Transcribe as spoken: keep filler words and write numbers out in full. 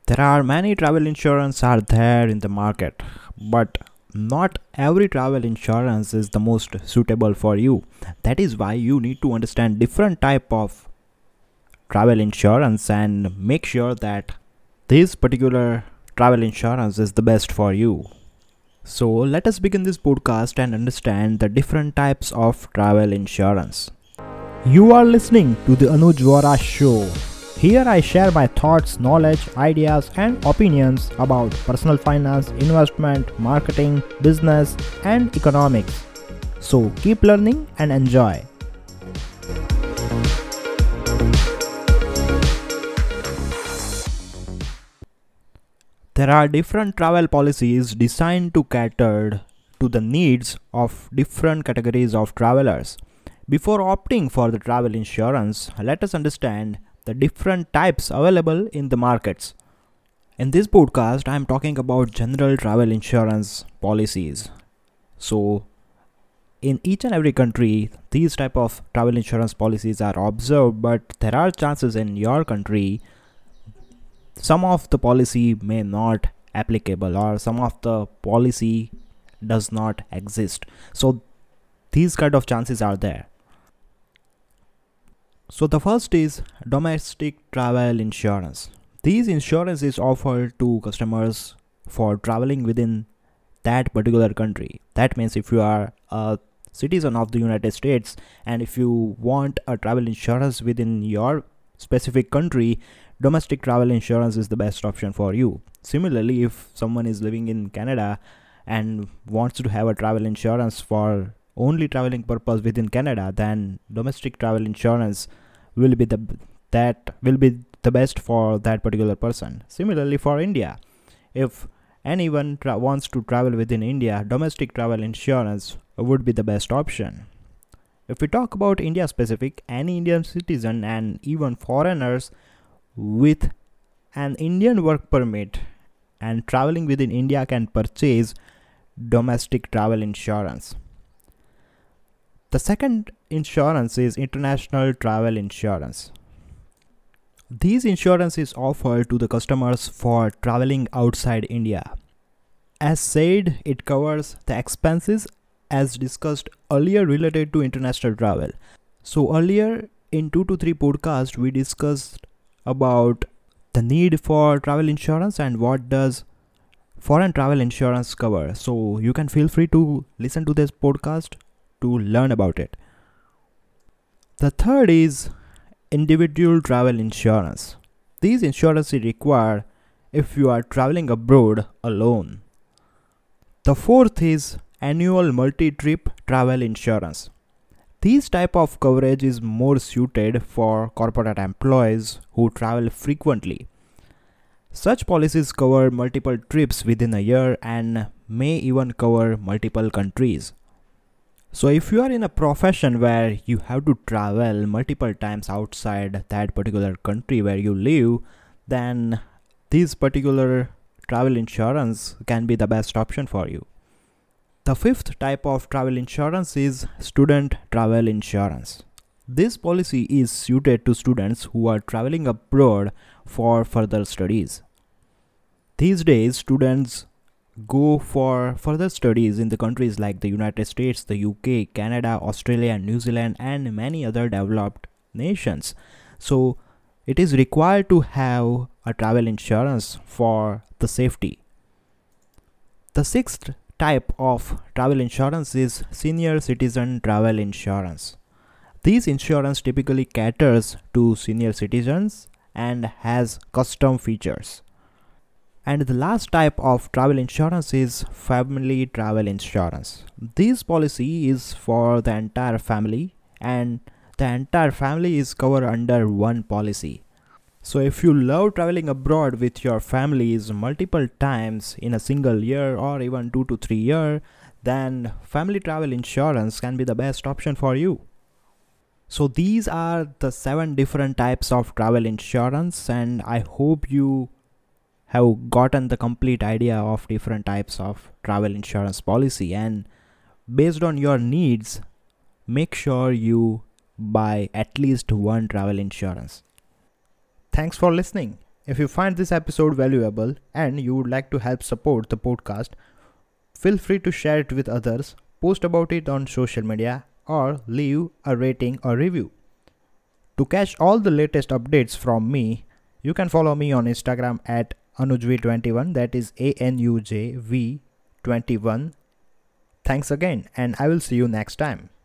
There are many travel insurance are there in the market, but not every travel insurance is the most suitable for you. That is why you need to understand different type of travel insurance and make sure that this particular travel insurance is the best for you. So let us begin this podcast and understand the different types of travel insurance. You are listening to the Anuj Vora Show. Here I share my thoughts, knowledge, ideas, and opinions about personal finance, investment, marketing, business, and economics. So keep learning and enjoy. There are different travel policies designed to cater to the needs of different categories of travelers. Before opting for the travel insurance, let us understand the different types available in the markets. In this podcast, I am talking about general travel insurance policies. So, in each and every country, these type of travel insurance policies are observed, but there are chances in your country some of the policy may not applicable or some of the policy does not exist. So, these kind of chances are there. So the first is domestic travel insurance. These insurance is offered to customers for traveling within that particular country. That means if you are a citizen of the United States and if you want a travel insurance within your specific country, domestic travel insurance is the best option for you. Similarly, if someone is living in Canada and wants to have a travel insurance for only traveling purpose within Canada, then domestic travel insurance will be the that will be the best for that particular person. Similarly, for India, if anyone tra- wants to travel within India, domestic travel insurance would be the best option. If we talk about India specific, any Indian citizen and even foreigners with an Indian work permit and traveling within India can purchase domestic travel insurance. The second insurance is international travel insurance. These insurance is offered to the customers for traveling outside India. As said, it covers the expenses as discussed earlier related to international travel. So earlier in two to three podcasts we discussed about the need for travel insurance and what does foreign travel insurance cover. So you can feel free to listen to this podcast to learn about it. The third is individual travel insurance. These insurances require if you are traveling abroad alone. The fourth is annual multi-trip travel insurance. This type of coverage is more suited for corporate employees who travel frequently. Such policies cover multiple trips within a year and may even cover multiple countries. So if you are in a profession where you have to travel multiple times outside that particular country where you live, then this particular travel insurance can be the best option for you. The fifth type of travel insurance is student travel insurance. This policy is suited to students who are traveling abroad for further studies. These days, students go for further studies in the countries like the United States, the U K, Canada, Australia, New Zealand, and many other developed nations. So, it is required to have a travel insurance for the safety. The sixth type of travel insurance is senior citizen travel insurance. This insurance typically caters to senior citizens and has custom features. And the last type of travel insurance is family travel insurance. This policy is for the entire family and the entire family is covered under one policy. So if you love traveling abroad with your families multiple times in a single year or even two to three years, then family travel insurance can be the best option for you. So these are the seven different types of travel insurance, and I hope you have gotten the complete idea of different types of travel insurance policy, and based on your needs, make sure you buy at least one travel insurance. Thanks for listening. If you find this episode valuable and you would like to help support the podcast, feel free to share it with others, post about it on social media, or leave a rating or review. To catch all the latest updates from me, you can follow me on Instagram at anuj v twenty-one, that is A N U J V twenty-one. Thanks again, and I will see you next time.